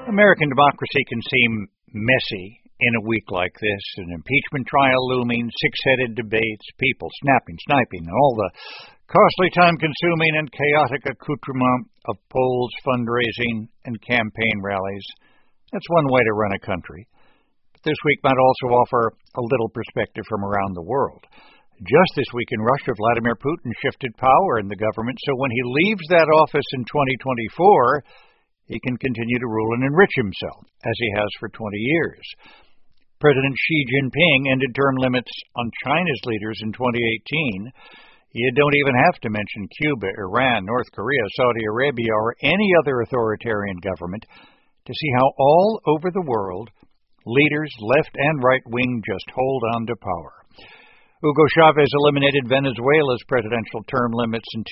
American democracy can seem messy in a week like this, an impeachment trial looming, six-headed debates, people snapping, sniping, and all the costly, time-consuming, and chaotic accoutrement of polls, fundraising, and campaign rallies. That's one way to run a country. But this week might also offer a little perspective from around the world. Just this week in Russia, Vladimir Putin shifted power in the government, so when he leaves that office in 2024, he can continue to rule and enrich himself, as he has for 20 years. President Xi Jinping ended term limits on China's leaders in 2018. You don't even have to mention Cuba, Iran, North Korea, Saudi Arabia, or any other authoritarian government to see how all over the world, leaders, left and right wing, just hold on to power. Hugo Chavez eliminated Venezuela's presidential term limits in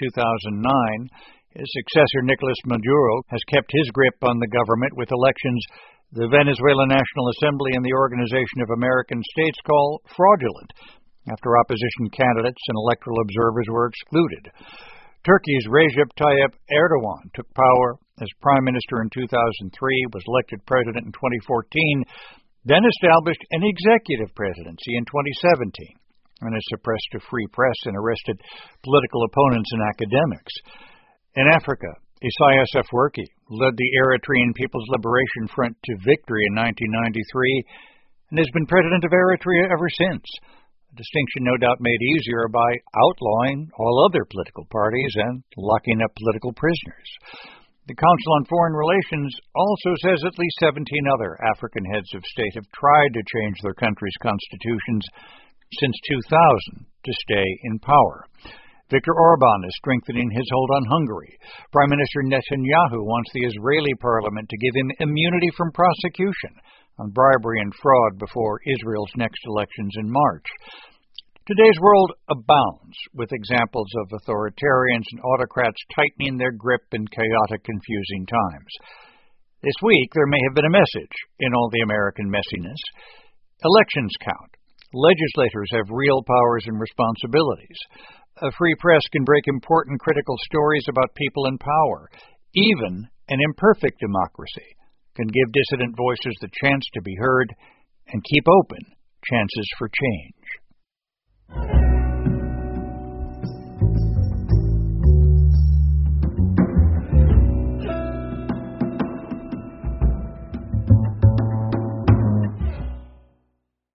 2009. His successor, Nicolas Maduro, has kept his grip on the government with elections the Venezuelan National Assembly and the Organization of American States call fraudulent, after opposition candidates and electoral observers were excluded. Turkey's Recep Tayyip Erdogan took power as prime minister in 2003, was elected president in 2014, then established an executive presidency in 2017, and has suppressed a free press and arrested political opponents and academics. In Africa, Isaias Afwerki led the Eritrean People's Liberation Front to victory in 1993 and has been president of Eritrea ever since, a distinction no doubt made easier by outlawing all other political parties and locking up political prisoners. The Council on Foreign Relations also says at least 17 other African heads of state have tried to change their country's constitutions since 2000 to stay in power. Viktor Orban is strengthening his hold on Hungary. Prime Minister Netanyahu wants the Israeli parliament to give him immunity from prosecution on bribery and fraud before Israel's next elections in March. Today's world abounds with examples of authoritarians and autocrats tightening their grip in chaotic, confusing times. This week, there may have been a message in all the American messiness. Elections count. Legislators have real powers and responsibilities. A free press can break important critical stories about people in power. Even an imperfect democracy can give dissident voices the chance to be heard and keep open chances for change.